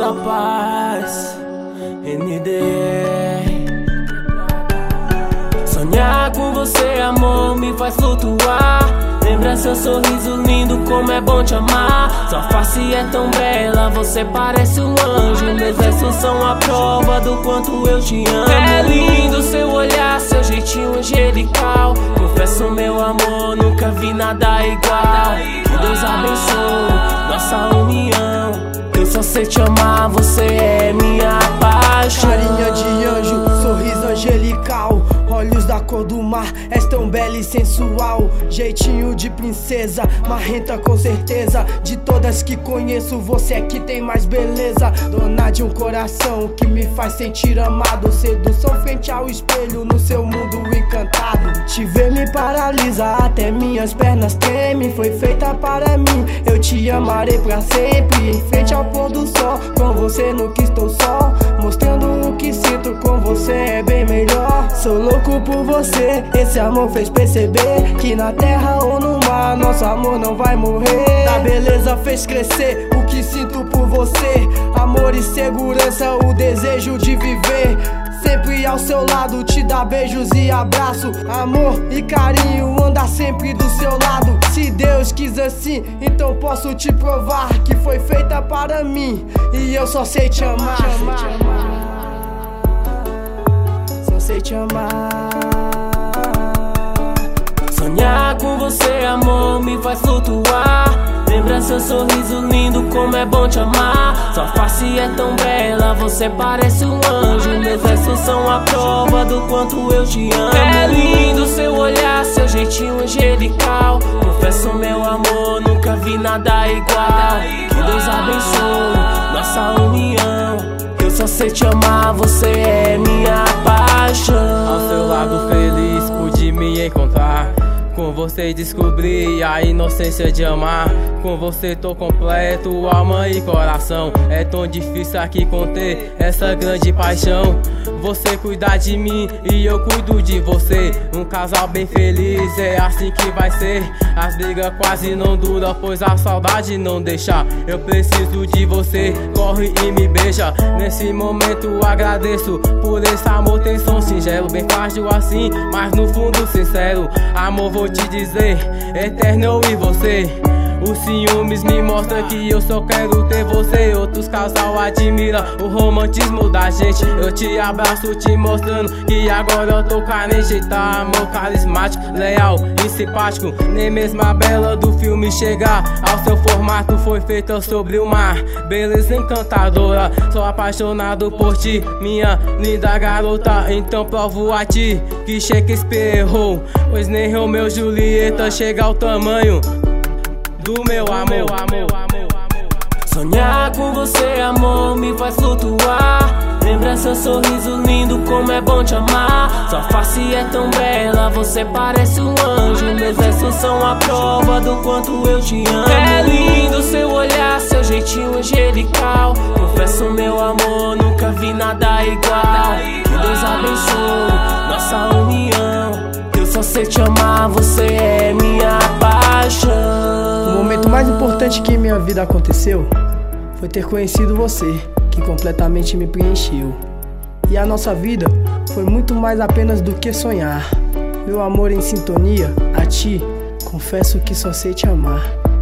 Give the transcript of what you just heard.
da paz, ND. Sonhar com você, amor, me faz flutuar. Lembra seu sorriso lindo, como é bom te amar. Sua face é tão bela, você parece um anjo. Meus versos são a prova do quanto eu te amo. É lindo seu olhar, seu jeitinho angelical. Confesso, meu amor, nunca vi nada igual. Que Deus abençoe nossa união. Eu só sei te amar, você é minha paixão. Carinha de anjo, sorriso angelical, olhos da cor do mar, és tão bela e sensual. Jeitinho de princesa, marrenta com certeza. De todas que conheço, você é que tem mais beleza. Dona de um coração que me faz sentir amado. Sedução frente ao espelho no seu mundo encantado. Te ver me paralisa, até minhas pernas tremem. Foi feita para mim, eu te amarei pra sempre. Em frente ao pôr do sol, com você nunca estou só. Mostrando o que sinto, com você é bem melhor. Sou louco por você, esse amor fez perceber que na terra ou no mar, nosso amor não vai morrer. A beleza fez crescer o que sinto por você. Amor e segurança, o desejo de viver sempre ao seu lado, te dar beijos e abraço. Amor e carinho, andar sempre do seu lado. Se Deus quis assim, então posso te provar que foi feita para mim e eu só sei te amar. Só sei te amar. Sonhar com você, amor, me faz flutuar. Lembra seu sorriso lindo, como é bom te amar. Sua face é tão bela, você parece um anjo. Meus versos são a prova do quanto eu te amo. É lindo seu olhar, seu jeitinho angelical. Confesso, meu amor, nunca vi nada igual. Que Deus abençoe nossa união. Eu só sei te amar, você é minha paixão. Ao seu lado feliz pude me encontrar. Com você descobri a inocência de amar. Com você tô completo, alma e coração. É tão difícil aqui conter essa grande paixão. Você cuida de mim e eu cuido de você. Um casal bem feliz, é assim que vai ser. As brigas quase não duram, pois a saudade não deixa. Eu preciso de você, corre e me beija. Nesse momento agradeço por esse amor, tem som singelo. Bem fácil assim, mas no fundo sincero. Amor, vou te dizer, eterno eu e você. Os ciúmes me mostram que eu só quero ter você. Outros casal admiram o romantismo da gente. Eu te abraço te mostrando que agora eu tô carente. Tá, amor carismático, leal e simpático. Nem mesmo a bela do filme chegar ao seu formato. Foi feita sobre o mar, beleza encantadora. Sou apaixonado por ti, minha linda garota. Então provo a ti que Shakespeare errou, pois nem Romeu e Julieta chega ao tamanho do meu amor. Sonhar com você, amor, me faz flutuar. Lembra seu sorriso lindo, como é bom te amar. Sua face é tão bela, você parece um anjo. Meus versos são a prova do quanto eu te amo. É lindo seu olhar, seu jeitinho angelical. Confesso, meu amor, nunca vi nada igual. Que Deus abençoe nossa união. Eu só sei te amar, você é minha paixão. O momento mais importante que em minha vida aconteceu foi ter conhecido você, que completamente me preencheu. E a nossa vida foi muito mais apenas do que sonhar. Meu amor em sintonia, a ti, confesso que só sei te amar.